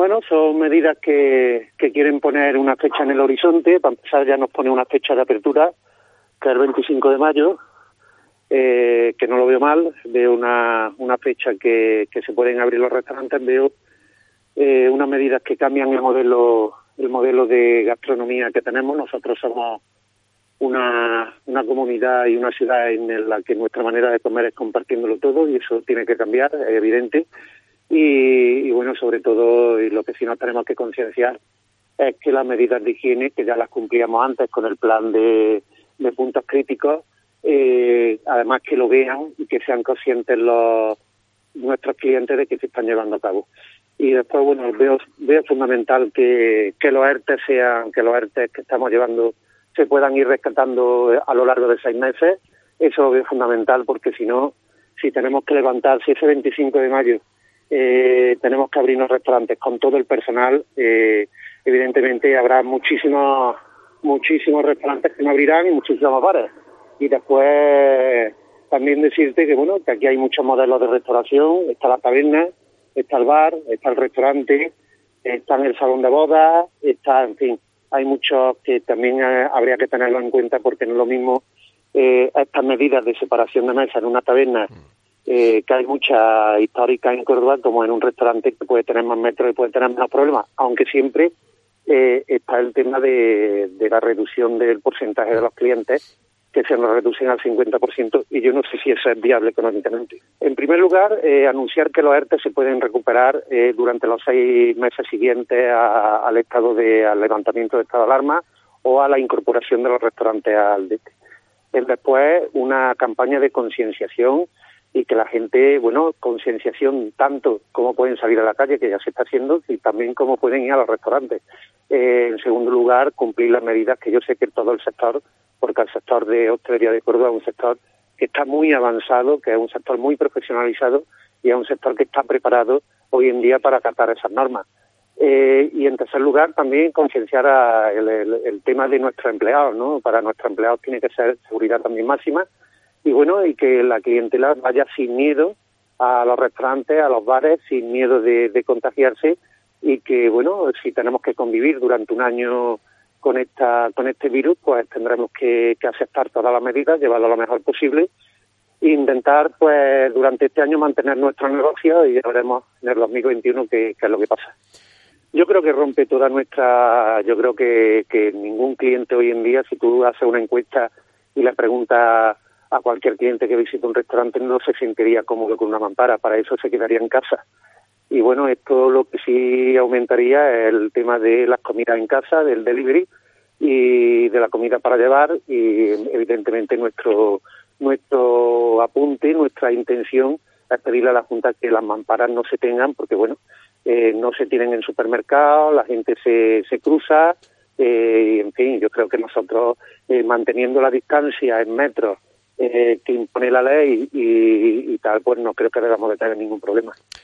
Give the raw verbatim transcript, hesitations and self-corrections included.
Bueno, son medidas que, que quieren poner una fecha en el horizonte. Para empezar, ya nos pone una fecha de apertura, que es el veinticinco de mayo, eh, que no lo veo mal. Veo una, una fecha que, que se pueden abrir los restaurantes. Veo eh, unas medidas que cambian el modelo, el modelo de gastronomía que tenemos. Nosotros somos una, una comunidad y una ciudad en la que nuestra manera de comer es compartiéndolo todo, y eso tiene que cambiar, es evidente. Y, y bueno, sobre todo, y lo que sí nos tenemos que concienciar es que las medidas de higiene, que ya las cumplíamos antes con el plan de, de puntos críticos, eh, además que lo vean y que sean conscientes los nuestros clientes de que se están llevando a cabo. Y después, bueno, veo, veo fundamental que, que los ERTE sean, que los ERTE que estamos llevando se puedan ir rescatando a lo largo de seis meses. Eso lo veo fundamental, porque si no, si tenemos que levantar, si ese veinticinco de mayo Eh, tenemos que abrirnos restaurantes con todo el personal, eh, evidentemente habrá muchísimos muchísimos restaurantes que no abrirán y muchísimos bares. Y después también decirte que bueno, que aquí hay muchos modelos de restauración. Está la taberna, está el bar, está el restaurante, está en el salón de bodas, está, en fin, hay muchos que también eh, habría que tenerlo en cuenta, porque no es lo mismo eh, estas medidas de separación de mesa en una taberna, Eh, que hay mucha histórica en Córdoba, como en un restaurante que puede tener más metros y puede tener menos problemas, aunque siempre eh, está el tema de, de la reducción del porcentaje de los clientes, que se nos reducen al cincuenta por ciento, y yo no sé si eso es viable económicamente. En primer lugar, eh, anunciar que los ERTE se pueden recuperar eh, durante los seis meses siguientes a, al estado de al levantamiento de estado de alarma o a la incorporación de los restaurantes al D E T. Después, una campaña de concienciación, y que la gente, bueno, concienciación tanto cómo pueden salir a la calle, que ya se está haciendo, y también cómo pueden ir a los restaurantes. Eh, en segundo lugar, cumplir las medidas que yo sé que todo el sector, porque el sector de hostelería de Córdoba es un sector que está muy avanzado, que es un sector muy profesionalizado, y es un sector que está preparado hoy en día para acatar esas normas. Eh, y en tercer lugar, también concienciar a el, el, el tema de nuestros empleados, ¿no? Para nuestros empleados tiene que ser seguridad también máxima. Y bueno, y que la clientela vaya sin miedo a los restaurantes, a los bares, sin miedo de, de contagiarse, y que, bueno, si tenemos que convivir durante un año con esta con este virus, pues tendremos que, que aceptar todas las medidas, llevarlo lo mejor posible, e intentar, pues, durante este año mantener nuestro negocio, y ya veremos en el dos mil veintiuno qué, qué es lo que pasa. Yo creo que rompe toda nuestra... Yo creo que, que ningún cliente hoy en día, si tú haces una encuesta y le preguntas a cualquier cliente que visite un restaurante, no se sentiría cómodo con una mampara, para eso se quedaría en casa. Y bueno, esto lo que sí aumentaría es el tema de las comidas en casa, del delivery y de la comida para llevar, y evidentemente nuestro nuestro apunte, nuestra intención es pedirle a la Junta que las mamparas no se tengan, porque bueno, eh, no se tienen en supermercados, la gente se, se cruza, eh, y en fin, yo creo que nosotros eh, manteniendo la distancia en metros Eh, que impone la ley y, y tal, pues no creo que debamos de tener ningún problema.